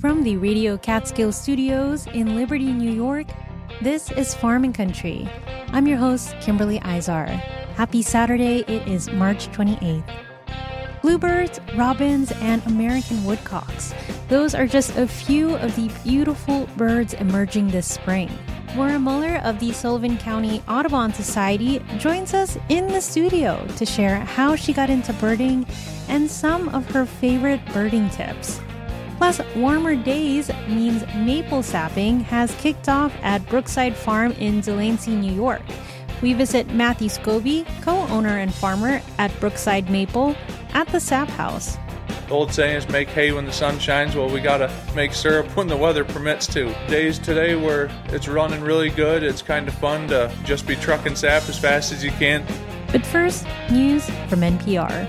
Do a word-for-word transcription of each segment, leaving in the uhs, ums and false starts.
From the Radio Catskill Studios in Liberty, New York, this is Farm and Country. I'm your host, Kimberly Izar. Happy Saturday, it is March twenty-eighth. Bluebirds, robins, and American woodcocks. Those are just a few of the beautiful birds emerging this spring. Maura Muller of the Sullivan County Audubon Society joins us in the studio to share how she got into birding and some of her favorite birding tips. Plus, warmer days means maple sapping has kicked off at Brookside Farm in Delancey, New York. We visit Matthew Scobie, co-owner and farmer at Brookside Maple, at the Sap House. The old saying is make hay when the sun shines. Well, we gotta make syrup when the weather permits to. Days today where it's running really good, it's kind of fun to just be trucking sap as fast as you can. But first, news from N P R.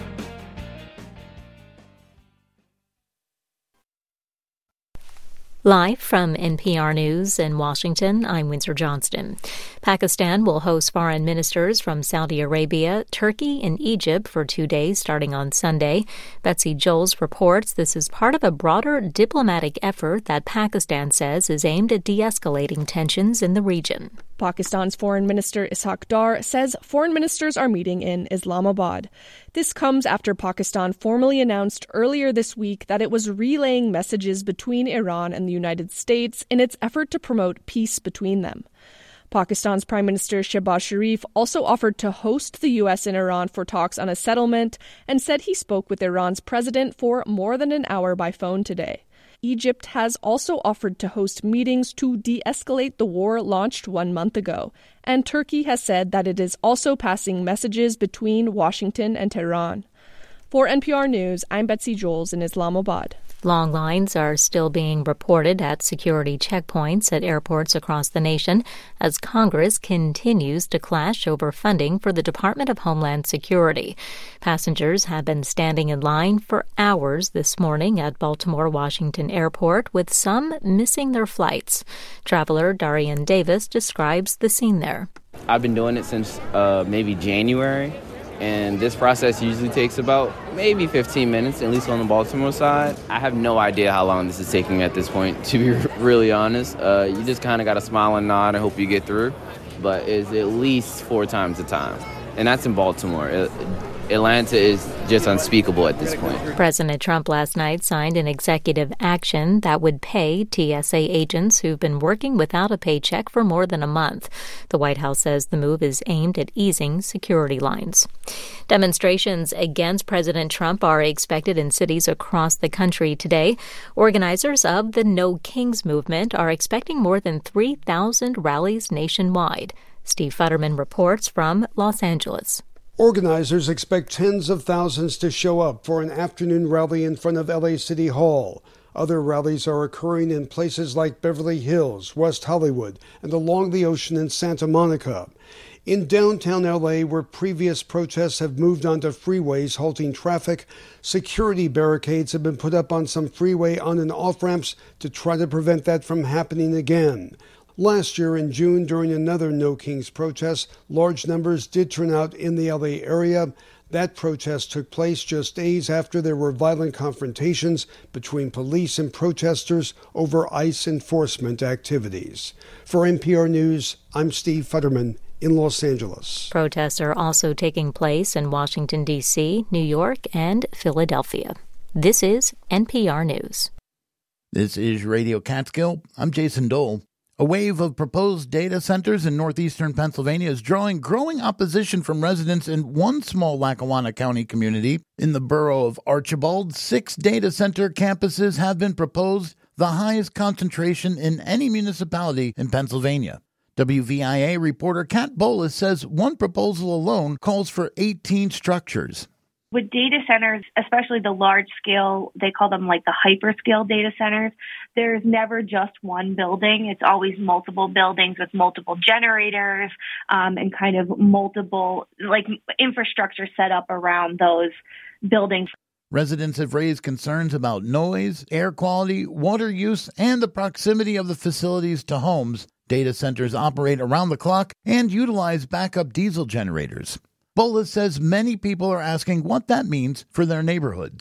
Live from N P R News in Washington, I'm Windsor Johnston. Pakistan will host foreign ministers from Saudi Arabia, Turkey, and Egypt for two days starting on Sunday. Betsy Joels reports this is part of a broader diplomatic effort that Pakistan says is aimed at de-escalating tensions in the region. Pakistan's Foreign Minister Ishaq Dar says foreign ministers are meeting in Islamabad. This comes after Pakistan formally announced earlier this week that it was relaying messages between Iran and the United States in its effort to promote peace between them. Pakistan's Prime Minister Shehbaz Sharif also offered to host the U S and Iran for talks on a settlement and said he spoke with Iran's president for more than an hour by phone today. Egypt has also offered to host meetings to de-escalate the war launched one month ago, and Turkey has said that it is also passing messages between Washington and Tehran. For N P R News, I'm Betsy Joels in Islamabad. Long lines are still being reported at security checkpoints at airports across the nation as Congress continues to clash over funding for the Department of Homeland Security. Passengers have been standing in line for hours this morning at Baltimore-Washington Airport, with some missing their flights. Traveler Darian Davis describes the scene there. I've been doing it since uh, maybe January. And this process usually takes about maybe fifteen minutes, at least on the Baltimore side. I have no idea how long this is taking at this point, to be really honest. Uh, you just kind of got to smile and nod and hope you get through. But it's at least four times the time. And that's in Baltimore. It, Atlanta is just unspeakable at this point. President Trump last night signed an executive action that would pay T S A agents who've been working without a paycheck for more than a month. The White House says the move is aimed at easing security lines. Demonstrations against President Trump are expected in cities across the country today. Organizers of the No Kings movement are expecting more than three thousand rallies nationwide. Steve Futterman reports from Los Angeles. Organizers expect tens of thousands to show up for an afternoon rally in front of L A City Hall. Other rallies are occurring in places like Beverly Hills, West Hollywood, and along the ocean in Santa Monica. In downtown L A, where previous protests have moved onto freeways halting traffic, security barricades have been put up on some freeway on- and off-ramps to try to prevent that from happening again. Last year in June, during another No Kings protest, large numbers did turn out in the L A area. That protest took place just days after there were violent confrontations between police and protesters over ICE enforcement activities. For N P R News, I'm Steve Futterman in Los Angeles. Protests are also taking place in Washington, D C, New York, and Philadelphia. This is N P R News. This is Radio Catskill. I'm Jason Dole. A wave of proposed data centers in northeastern Pennsylvania is drawing growing opposition from residents in one small Lackawanna County community. In the borough of Archibald, six data center campuses have been proposed, the highest concentration in any municipality in Pennsylvania. W V I A reporter Kat Bolas says one proposal alone calls for eighteen structures. With data centers, especially the large scale, they call them like the hyperscale data centers, there's never just one building. It's always multiple buildings with multiple generators um, and kind of multiple like infrastructure set up around those buildings. Residents have raised concerns about noise, air quality, water use, and the proximity of the facilities to homes. Data centers operate around the clock and utilize backup diesel generators. Bolas says many people are asking what that means for their neighborhoods.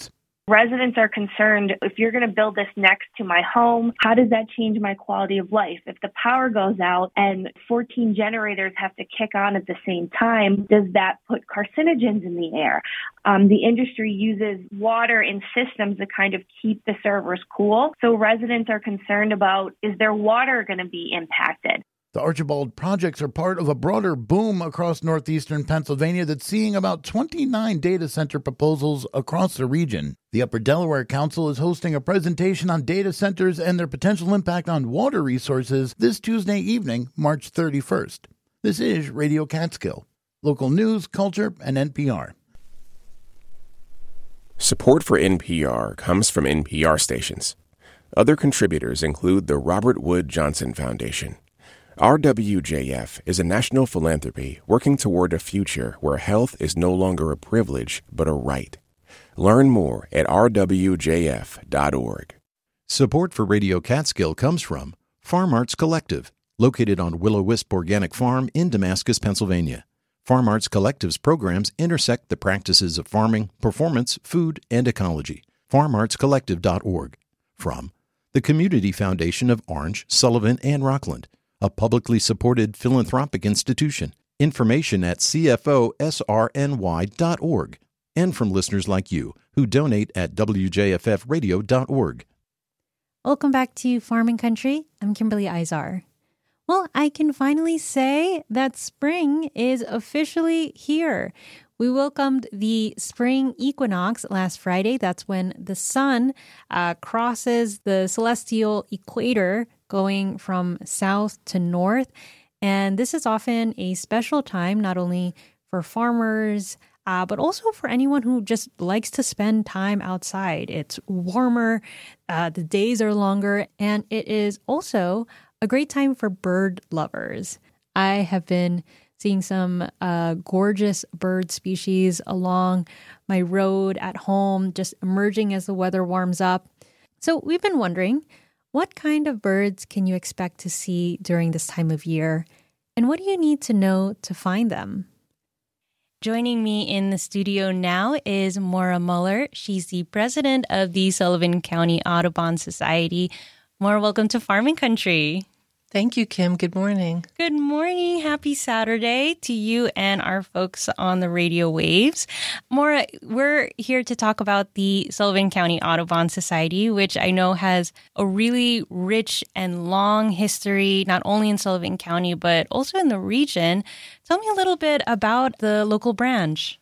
Residents are concerned, if you're going to build this next to my home, how does that change my quality of life? If the power goes out and fourteen generators have to kick on at the same time, does that put carcinogens in the air? Um, the industry uses water in systems to kind of keep the servers cool. So residents are concerned about, is their water going to be impacted? The Archibald projects are part of a broader boom across northeastern Pennsylvania that's seeing about twenty-nine data center proposals across the region. The Upper Delaware Council is hosting a presentation on data centers and their potential impact on water resources this Tuesday evening, March thirty-first. This is Radio Catskill, local news, culture, and N P R. Support for N P R comes from N P R stations. Other contributors include the Robert Wood Johnson Foundation. R W J F is a national philanthropy working toward a future where health is no longer a privilege but a right. Learn more at r w j f dot org. Support for Radio Catskill comes from Farm Arts Collective, located on Willow Wisp Organic Farm in Damascus, Pennsylvania. Farm Arts Collective's programs intersect the practices of farming, performance, food, and ecology. farm arts collective dot org. From the Community Foundation of Orange, Sullivan, and Rockland, a publicly supported philanthropic institution. Information at c f o s r n y dot org. And from listeners like you who donate at w j f f radio dot org. Welcome back to Farming Country. I'm Kimberly Izar. Well, I can finally say that spring is officially here. We welcomed the spring equinox last Friday. That's when the sun uh, crosses the celestial equator, going from south to north. And this is often a special time, not only for farmers, uh, but also for anyone who just likes to spend time outside. It's warmer, uh, the days are longer, and it is also a great time for bird lovers. I have been seeing some uh, gorgeous bird species along my road at home, just emerging as the weather warms up. So we've been wondering, what kind of birds can you expect to see during this time of year? And what do you need to know to find them? Joining me in the studio now is Maura Muller. She's the president of the Sullivan County Audubon Society. Maura, welcome to Farming Country. Thank you, Kim. Good morning. Good morning. Happy Saturday to you and our folks on the radio waves. Maura, we're here to talk about the Sullivan County Audubon Society, which I know has a really rich and long history, not only in Sullivan County, but also in the region. Tell me a little bit about the local branch.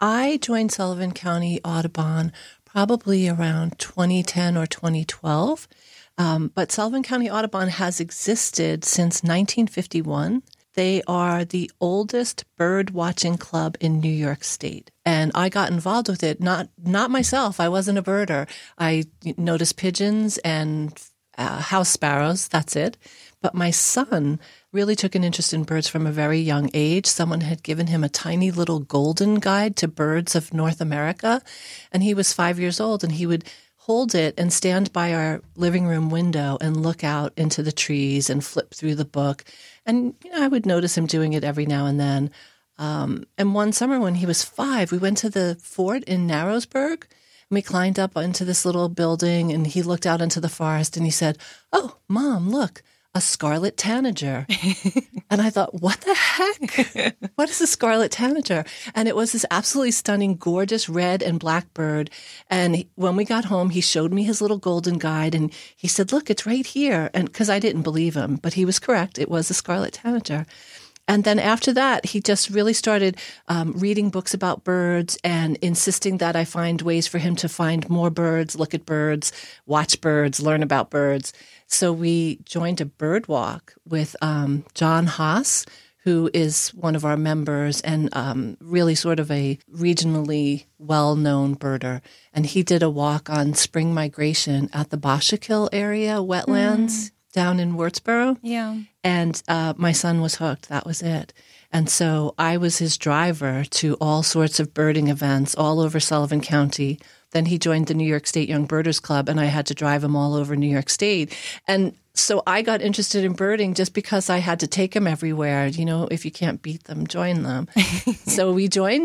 I joined Sullivan County Audubon probably around twenty ten or twenty twelve. Um, but Sullivan County Audubon has existed since nineteen fifty-one. They are the oldest bird watching club in New York State. And I got involved with it, not not myself. I wasn't a birder. I noticed pigeons and uh, house sparrows. That's it. But my son really took an interest in birds from a very young age. Someone had given him a tiny little golden guide to birds of North America. And he was five years old, and he would hold it and stand by our living room window and look out into the trees and flip through the book. And you know, I would notice him doing it every now and then. Um, and one summer when he was five, we went to the fort in Narrowsburg, and we climbed up into this little building, and he looked out into the forest and he said, "Oh, Mom, look, a scarlet tanager." And I thought, what the heck? What is a scarlet tanager? And it was this absolutely stunning, gorgeous red and black bird. And he, when we got home, he showed me his little golden guide, and he said, "Look, it's right here." And because I didn't believe him, but he was correct. It was a scarlet tanager. And then after that, he just really started um, reading books about birds and insisting that I find ways for him to find more birds, look at birds, watch birds, learn about birds. So we joined a bird walk with um, John Haas, who is one of our members and um, really sort of a regionally well-known birder. And he did a walk on spring migration at the Boshakill area, wetlands, mm. down in Wurtsboro. Yeah. And uh, my son was hooked. That was it. And so I was his driver to all sorts of birding events all over Sullivan County. Then he joined the New York State Young Birders Club, and I had to drive him all over New York State. And so I got interested in birding just because I had to take him everywhere. You know, if you can't beat them, join them. So we joined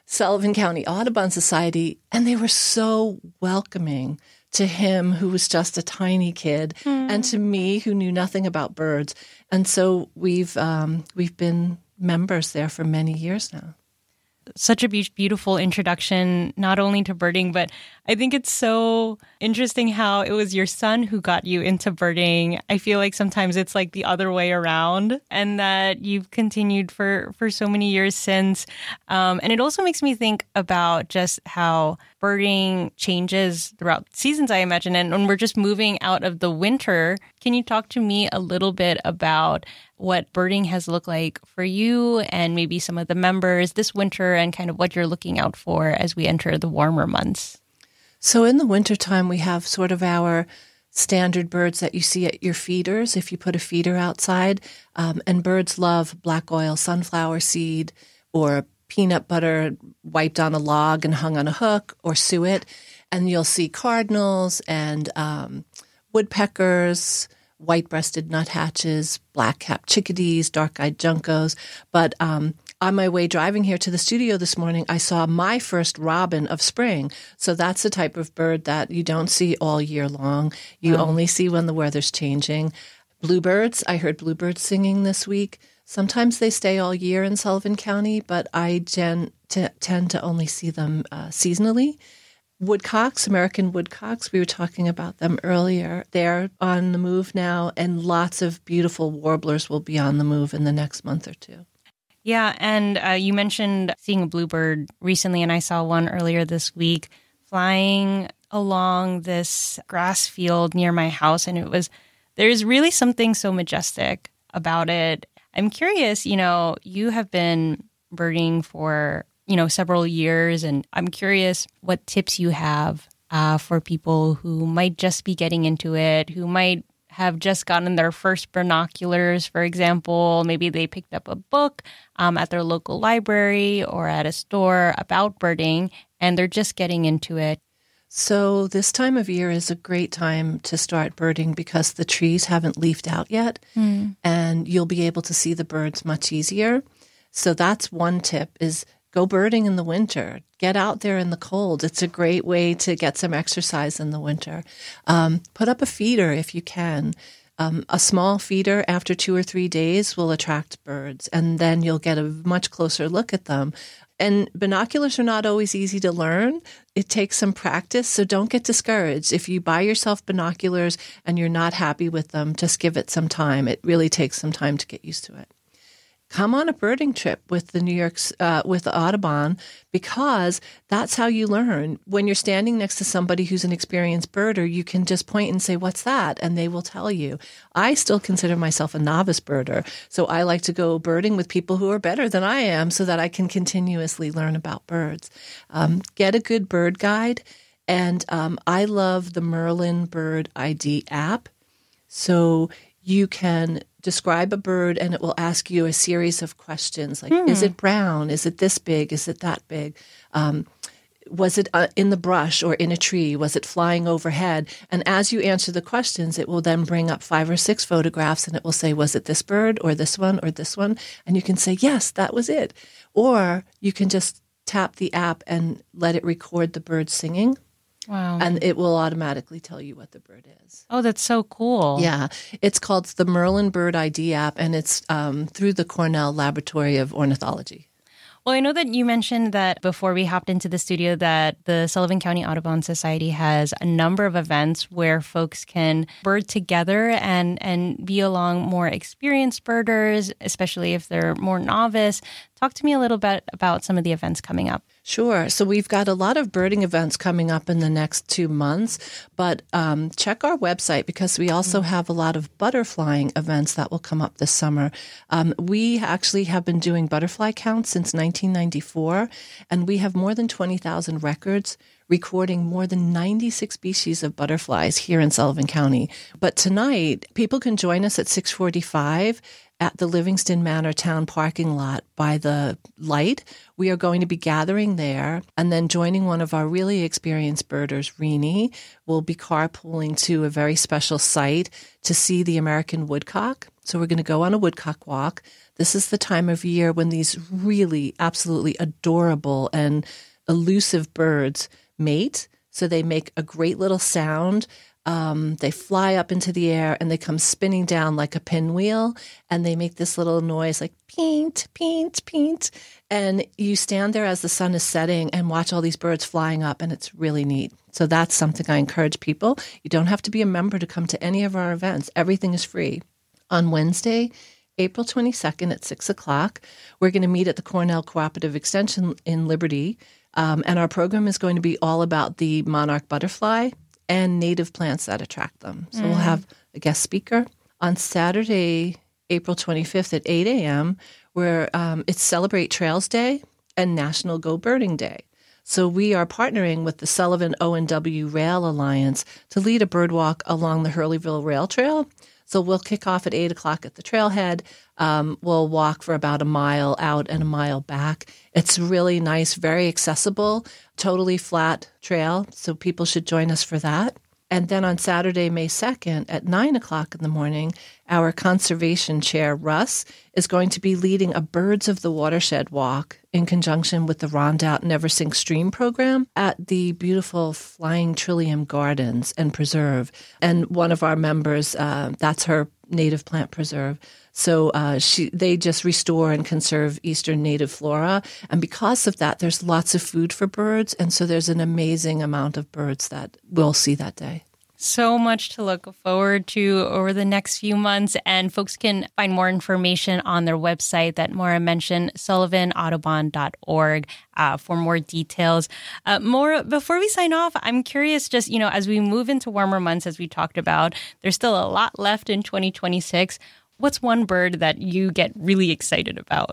Sullivan County Audubon Society, and they were so welcoming to him, who was just a tiny kid, mm. and to me, who knew nothing about birds. And so we've um, we've been members there for many years now. Such a be- beautiful introduction, not only to birding, but I think it's so interesting how it was your son who got you into birding. I feel like sometimes it's like the other way around, and that you've continued for, for so many years since. Um, and it also makes me think about just how birding changes throughout seasons, I imagine. And when we're just moving out of the winter, can you talk to me a little bit about what birding has looked like for you and maybe some of the members this winter, and kind of what you're looking out for as we enter the warmer months? So in the wintertime, we have sort of our standard birds that you see at your feeders if you put a feeder outside. Um, and birds love black oil sunflower seed, or peanut butter wiped on a log and hung on a hook, or suet. And you'll see cardinals and um, woodpeckers, white-breasted nuthatches, black-capped chickadees, dark-eyed juncos. But um, on my way driving here to the studio this morning, I saw my first robin of spring. So that's the type of bird that you don't see all year long. You oh. only see when the weather's changing. Bluebirds, I heard bluebirds singing this week. Sometimes they stay all year in Sullivan County, but I gen- t- tend to only see them uh, seasonally. Woodcocks, American woodcocks, we were talking about them earlier. They're on the move now, and lots of beautiful warblers will be on the move in the next month or two. Yeah, and uh, you mentioned seeing a bluebird recently, and I saw one earlier this week flying along this grass field near my house, and it was, there's really something so majestic about it. I'm curious, you know, you have been birding for you know, several years. And I'm curious what tips you have uh, for people who might just be getting into it, who might have just gotten their first binoculars, for example. Maybe they picked up a book um, at their local library or at a store about birding, and they're just getting into it. So this time of year is a great time to start birding because the trees haven't leafed out yet, mm. and you'll be able to see the birds much easier. So that's one tip, is go birding in the winter. Get out there in the cold. It's a great way to get some exercise in the winter. Um, put up a feeder if you can. Um, a small feeder after two or three days will attract birds, and then you'll get a much closer look at them. And binoculars are not always easy to learn. It takes some practice, so don't get discouraged. If you buy yourself binoculars and you're not happy with them, just give it some time. It really takes some time to get used to it. Come on a birding trip with the New York, uh, with the Audubon, because that's how you learn. When you're standing next to somebody who's an experienced birder, you can just point and say, "What's that?" and they will tell you. I still consider myself a novice birder, so I like to go birding with people who are better than I am so that I can continuously learn about birds. Um, get a good bird guide, and um, I love the Merlin Bird I D app. So you can describe a bird and it will ask you a series of questions like, hmm. is it brown? Is it this big? Is it that big? Um, was it uh, in the brush or in a tree? Was it flying overhead? And as you answer the questions, it will then bring up five or six photographs and it will say, was it this bird or this one or this one? And you can say, yes, that was it. Or you can just tap the app and let it record the bird singing. Wow. And it will automatically tell you what the bird is. Oh, that's so cool. Yeah. It's called the Merlin Bird I D app, and it's um, through the Cornell Laboratory of Ornithology. Well, I know that you mentioned that before we hopped into the studio that the Sullivan County Audubon Society has a number of events where folks can bird together and, and be along more experienced birders, especially if they're more novice. Talk to me a little bit about some of the events coming up. Sure. So we've got a lot of birding events coming up in the next two months, but um, check our website because we also have a lot of butterflying events that will come up this summer. Um, we actually have been doing butterfly counts since nineteen ninety-four, and we have more than twenty thousand records recording more than ninety-six species of butterflies here in Sullivan County. But tonight, people can join us at six forty-five at the Livingston Manor Town parking lot by the light. We are going to be gathering there and then joining one of our really experienced birders, Rini. We'll be carpooling to a very special site to see the American woodcock. So we're going to go on a woodcock walk. This is the time of year when these really absolutely adorable and elusive birds mate. So they make a great little sound. Um, they fly up into the air and they come spinning down like a pinwheel, and they make this little noise like peent, peent, peent. And you stand there as the sun is setting and watch all these birds flying up, and it's really neat. So that's something I encourage people. You don't have to be a member to come to any of our events. Everything is free. On Wednesday, April twenty-second at six o'clock, we're going to meet at the Cornell Cooperative Extension in Liberty, um, and our program is going to be all about the monarch butterfly and native plants that attract them. So mm. we'll have a guest speaker. On Saturday, April twenty-fifth at eight a.m., where um, it's Celebrate Trails Day and National Go Birding Day. So we are partnering with the Sullivan O and W Rail Alliance to lead a bird walk along the Hurleyville Rail Trail. So we'll kick off at eight o'clock at the trailhead. Um, we'll walk for about a mile out and a mile back. It's really nice, very accessible, totally flat trail. So people should join us for that. And then on Saturday, May second at nine o'clock in the morning, our conservation chair, Russ, is going to be leading a Birds of the Watershed walk in conjunction with the Rondout Never Sink Stream program at the beautiful Flying Trillium Gardens and Preserve. And one of our members, uh, that's her native plant preserve. So uh, she, they just restore and conserve eastern native flora. And because of that, there's lots of food for birds. And so there's an amazing amount of birds that we'll see that day. So much to look forward to over the next few months. And folks can find more information on their website that Maura mentioned, sullivan audubon dot org, uh, for more details. Uh, Maura, before we sign off, I'm curious, just, you know, as we move into warmer months, as we talked about, there's still a lot left in twenty twenty-six. What's one bird that you get really excited about?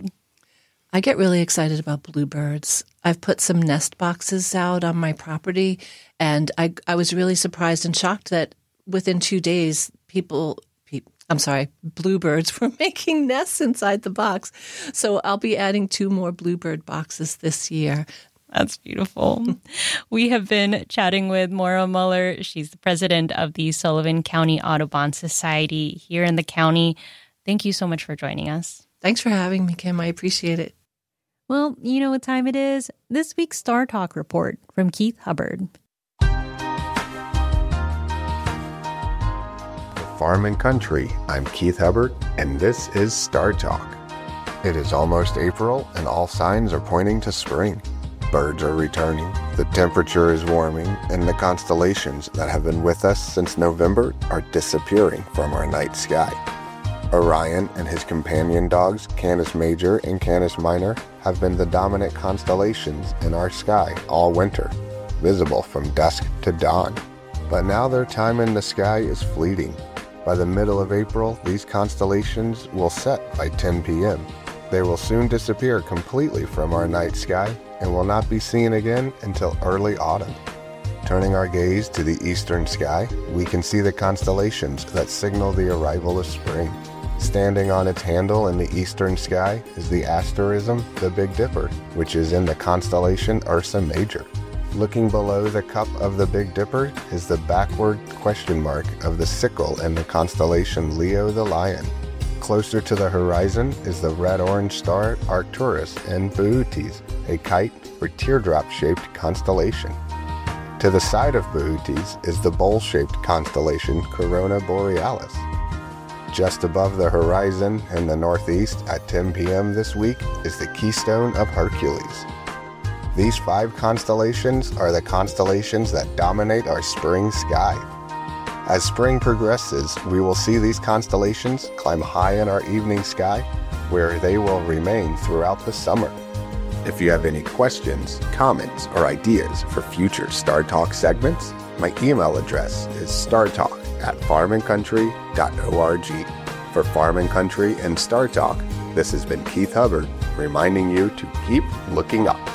I get really excited about bluebirds. I've put some nest boxes out on my property, and I I was really surprised and shocked that within two days, people, pe- I'm sorry, bluebirds were making nests inside the box. So I'll be adding two more bluebird boxes this year. That's beautiful. We have been chatting with Maura Muller. She's the president of the Sullivan County Audubon Society here in the county. Thank you so much for joining us. Thanks for having me, Kim. I appreciate it. Well, you know what time it is? This week's Star Talk report from Keith Hubbard. Farm and Country, I'm Keith Hubbard, and this is Star Talk. It is almost April, and all signs are pointing to spring. Birds are returning, the temperature is warming, and the constellations that have been with us since November are disappearing from our night sky. Orion and his companion dogs, Canis Major and Canis Minor, have been the dominant constellations in our sky all winter, visible from dusk to dawn. But now their time in the sky is fleeting. By the middle of April, these constellations will set by ten p.m. They will soon disappear completely from our night sky and will not be seen again until early autumn. Turning our gaze to the eastern sky, we can see the constellations that signal the arrival of spring. Standing on its handle in the eastern sky is the asterism, the Big Dipper, which is in the constellation Ursa Major. Looking below the cup of the Big Dipper is the backward question mark of the sickle in the constellation Leo the Lion. Closer to the horizon is the red-orange star Arcturus and Bootes, a kite or teardrop-shaped constellation. To the side of Bootes is the bowl-shaped constellation Corona Borealis. Just above the horizon in the northeast at ten p.m. this week is the Keystone of Hercules. These five constellations are the constellations that dominate our spring sky. As spring progresses, we will see these constellations climb high in our evening sky, where they will remain throughout the summer. If you have any questions, comments, or ideas for future Star Talk segments, my email address is startalk at farm and country dot org. For Farm and Country and Star Talk, this has been Keith Hubbard, reminding you to keep looking up.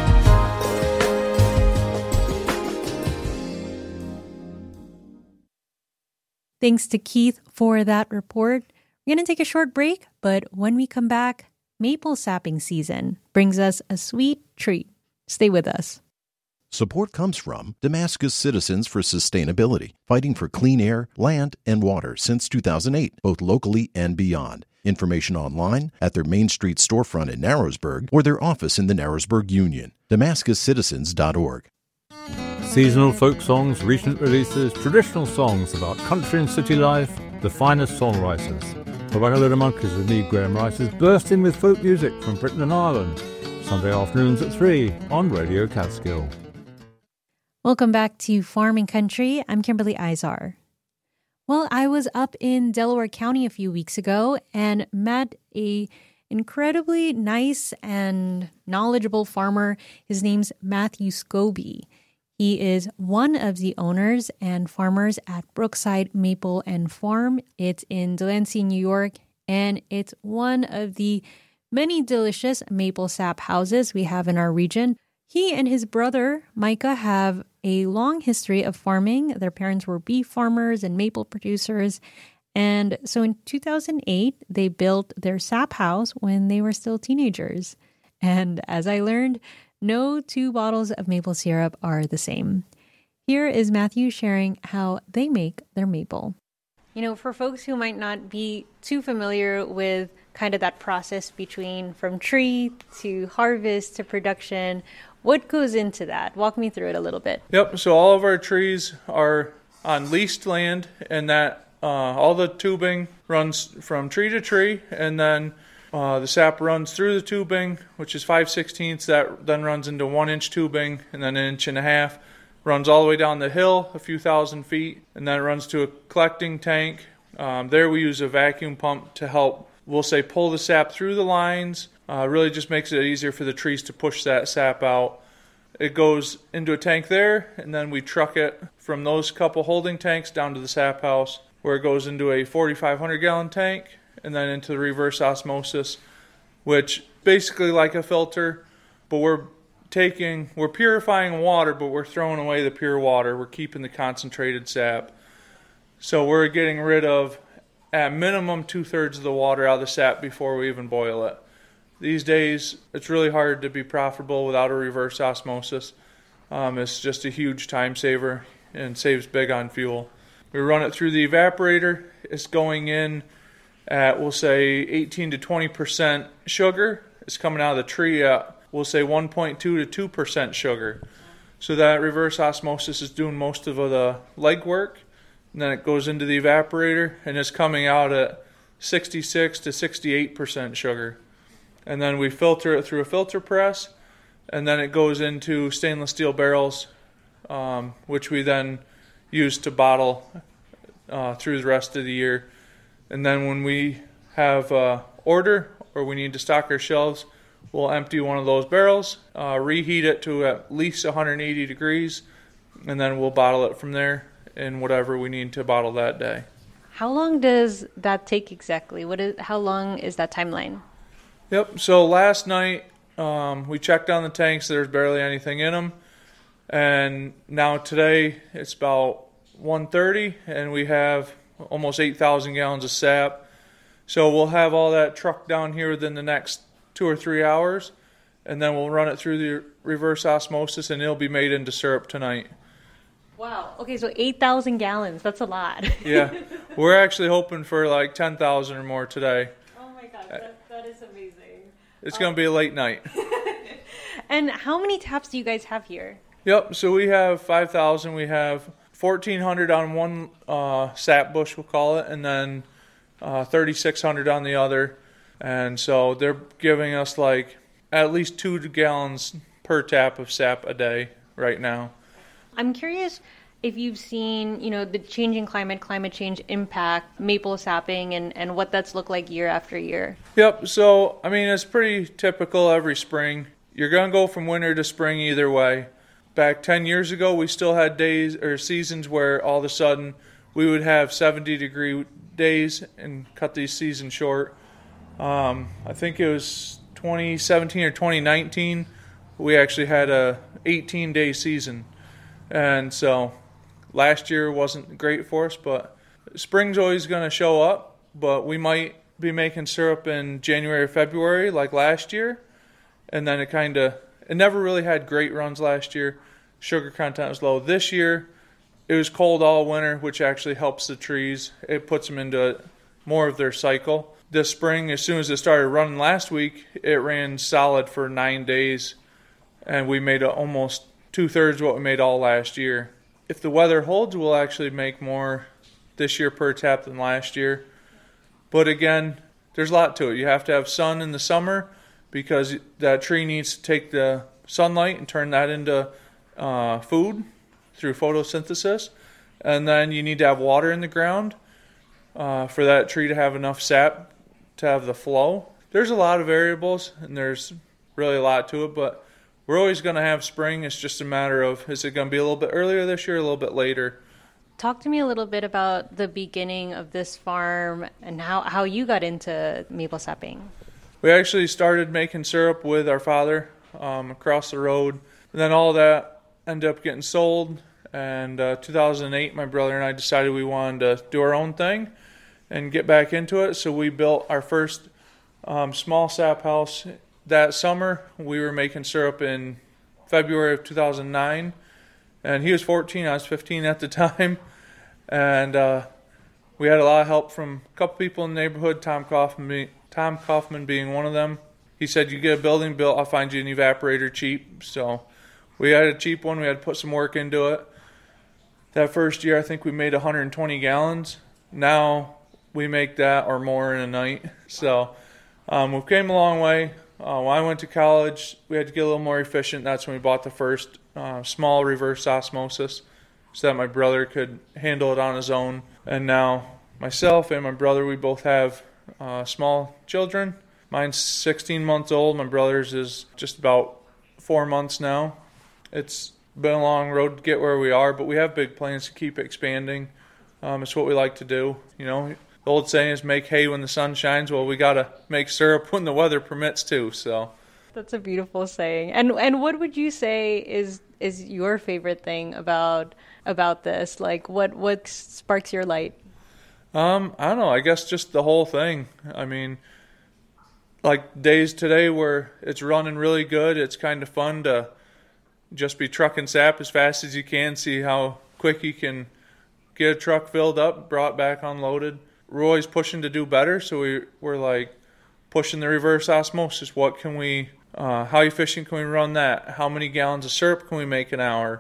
Thanks to Keith for that report. We're going to take a short break, but when we come back, maple sapping season brings us a sweet treat. Stay with us. Support comes from Damascus Citizens for Sustainability, fighting for clean air, land, and water since two thousand eight, both locally and beyond. Information online at their Main Street storefront in Narrowsburg or their office in the Narrowsburg Union. Damascus Citizens dot org. Seasonal folk songs, recent releases, traditional songs about country and city life, the finest songwriters. The Ragga Monkeys with me, Graham Rice, is bursting with folk music from Britain and Ireland. Sunday afternoons at three on Radio Catskill. Welcome back to Farm and Country. I'm Kimberly Izar. Well, I was up in Delaware County a few weeks ago and met a incredibly nice and knowledgeable farmer. His name's Matthew Scobie. He is one of the owners and farmers at Brookside Maple and Farm. It's in Delancey, New York, and it's one of the many delicious maple sap houses we have in our region. He and his brother, Micah, have a long history of farming. Their parents were beef farmers and maple producers. And so in two thousand eight, they built their sap house when they were still teenagers. And as I learned, no two bottles of maple syrup are the same. Here is Matthew sharing how they make their maple. You know, for folks who might not be too familiar with kind of that process between from tree to harvest to production, what goes into that? Walk me through it a little bit. Yep, so all of our trees are on leased land, and that uh, all the tubing runs from tree to tree, and then uh, the sap runs through the tubing, which is five sixteenths, that then runs into one inch tubing, and then an inch and a half, runs all the way down the hill a few thousand feet, and then it runs to a collecting tank. Um, there we use a vacuum pump to help, we'll say, pull the sap through the lines. Uh, really just makes it easier for the trees to push that sap out. It goes into a tank there, and then we truck it from those couple holding tanks down to the sap house, where it goes into a forty-five hundred gallon tank, and then into the reverse osmosis, which basically like a filter, but we're taking, we're purifying water, but we're throwing away the pure water. We're keeping the concentrated sap. So we're getting rid of, at minimum, two-thirds of the water out of the sap before we even boil it. These days, it's really hard to be profitable without a reverse osmosis. Um, it's just a huge time saver and saves big on fuel. We run it through the evaporator. It's going in at, we'll say, eighteen to twenty percent sugar. It's coming out of the tree at, we'll say, one point two to two percent sugar. So that reverse osmosis is doing most of the legwork. And then it goes into the evaporator, and it's coming out at sixty-six to sixty-eight percent sugar. And then we filter it through a filter press, and then it goes into stainless steel barrels, um, which we then use to bottle uh, through the rest of the year. And then when we have uh, order or we need to stock our shelves, we'll empty one of those barrels, uh, reheat it to at least one hundred eighty degrees, and then we'll bottle it from there in whatever we need to bottle that day. How long does that take exactly? What is? How long is that timeline? Yep, so last night um, we checked on the tanks. There's barely anything in them. And now today it's about one thirty, and we have almost eight thousand gallons of sap. So we'll have all that trucked down here within the next two or three hours, and then we'll run it through the reverse osmosis, and it'll be made into syrup tonight. Wow. Okay, so eight thousand gallons. That's a lot. Yeah. We're actually hoping for like ten thousand or more today. Oh my gosh, that, that is amazing. It's um, going to be a late night. And how many taps do you guys have here? Yep, so we have five thousand. We have fourteen hundred on one uh, sap bush, we'll call it, and then uh, thirty-six hundred on the other. And so they're giving us like at least two gallons per tap of sap a day right now. I'm curious if you've seen, you know, the changing climate, climate change impact maple sapping and, and what that's looked like year after year. Yep, so, I mean, it's pretty typical every spring. You're going to go from winter to spring either way. Back ten years ago, we still had days or seasons where all of a sudden we would have seventy degree days and cut these seasons short. Um, I think it was twenty seventeen or twenty nineteen, we actually had a eighteen day season. And so last year wasn't great for us, but spring's always going to show up. But we might be making syrup in January or February like last year. And then it kind of, it never really had great runs last year. Sugar content was low. This year, it was cold all winter, which actually helps the trees. It puts them into more of their cycle. This spring, as soon as it started running last week, it ran solid for nine days, and we made almost two-thirds what we made all last year. If the weather holds, we'll actually make more this year per tap than last year. But again, there's a lot to it. You have to have sun in the summer because that tree needs to take the sunlight and turn that into uh, food through photosynthesis. And then you need to have water in the ground uh, for that tree to have enough sap to have the flow. There's a lot of variables, and there's really a lot to it, but we're always going to have spring. It's just a matter of, is it going to be a little bit earlier this year, a little bit later? Talk to me a little bit about the beginning of this farm and how, how you got into maple sapping. We actually started making syrup with our father um, across the road, and then all that ended up getting sold. And uh, two thousand eight, my brother and I decided we wanted to do our own thing and get back into it. So we built our first um, small sap house that summer. We were making syrup in February of two thousand nine, and he was fourteen, I was fifteen at the time, and uh, we had a lot of help from a couple people in the neighborhood, Tom Kaufman, be, Tom Kaufman being one of them. He said, you get a building built, I'll find you an evaporator cheap. So we had a cheap one. We had to put some work into it. That first year, I think we made one hundred twenty gallons. Now we make that or more in a night. So um, we've came a long way. Uh, when I went to college, we had to get a little more efficient. That's when we bought the first uh, small reverse osmosis so that my brother could handle it on his own. And now myself and my brother, we both have uh, small children. Mine's sixteen months old. My brother's is just about four months now. It's been a long road to get where we are, but we have big plans to keep expanding. Um, it's what we like to do. You know, the old saying is make hay when the sun shines. Well, we got to make syrup when the weather permits too. So that's a beautiful saying. And and what would you say is is your favorite thing about about this? Like what what sparks your light? Um, I don't know. I guess just the whole thing. I mean, like days today where it's running really good. It's kind of fun to just be trucking sap as fast as you can, see how quick you can get a truck filled up, brought back unloaded. We're always pushing to do better, so we, we're like pushing the reverse osmosis. What can we, uh, how efficient can we run that? How many gallons of syrup can we make an hour?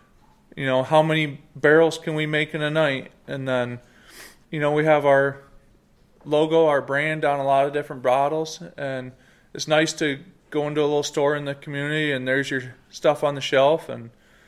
You know, how many barrels can we make in a night? And then, you know, we have our logo, our brand on a lot of different bottles, and it's nice to go into a little store in the community and there's your stuff on the shelf. And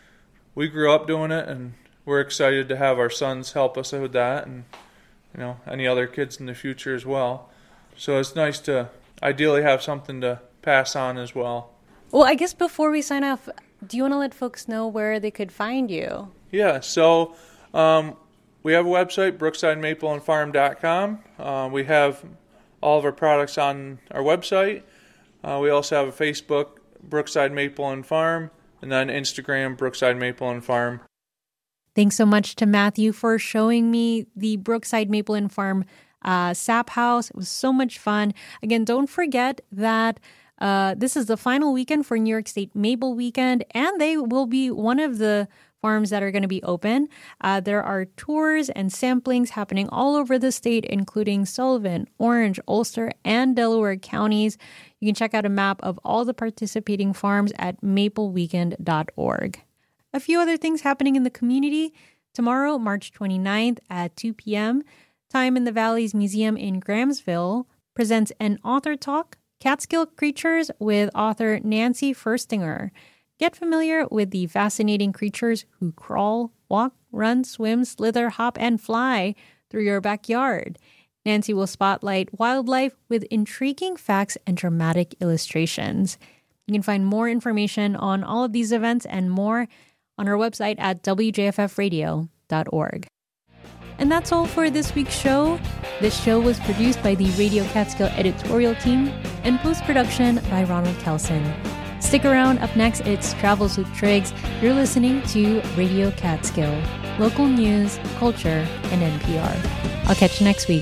we grew up doing it, and we're excited to have our sons help us with that, and you know, any other kids in the future as well. So it's nice to ideally have something to pass on as well. Well, I guess before we sign off, do you want to let folks know where they could find you? Yeah, so um, we have a website, brookside maple and farm dot com. Uh, we have all of our products on our website. Uh, we also have a Facebook, Brookside Maple and Farm, and then Instagram, Brookside Maple and Farm. Thanks so much to Matthew for showing me the Brookside Maple and Farm uh, sap house. It was so much fun. Again, don't forget that uh, this is the final weekend for New York State Maple Weekend, and they will be one of the farms that are going to be open. Uh, there are tours and samplings happening all over the state, including Sullivan, Orange, Ulster, and Delaware counties. You can check out a map of all the participating farms at maple weekend dot org. A few other things happening in the community. Tomorrow, March twenty-ninth at two p.m., Time in the Valleys Museum in Grahamsville presents an author talk, Catskill Creatures, with author Nancy Furstinger. Get familiar with the fascinating creatures who crawl, walk, run, swim, slither, hop, and fly through your backyard. Nancy will spotlight wildlife with intriguing facts and dramatic illustrations. You can find more information on all of these events and more on our website at w j f f radio dot org. And that's all for this week's show. This show was produced by the Radio Catskill editorial team and post-production by Ronald Kelson. Stick around. Up next, it's Travels with Triggs. You're listening to Radio Catskill. Local news, culture, and N P R. I'll catch you next week.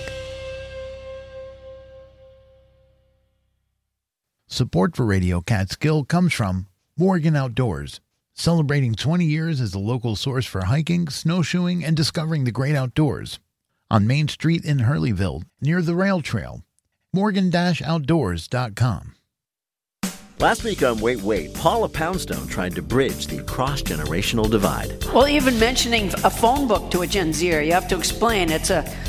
Support for Radio Catskill comes from Morgan Outdoors, celebrating twenty years as the local source for hiking, snowshoeing, and discovering the great outdoors. on Main Street in Hurleyville, near the rail trail. Morgan Outdoors dot com. Last week on Wait, Wait, Paula Poundstone tried to bridge the cross-generational divide. Well, even mentioning a phone book to a Gen Zer, you have to explain it's a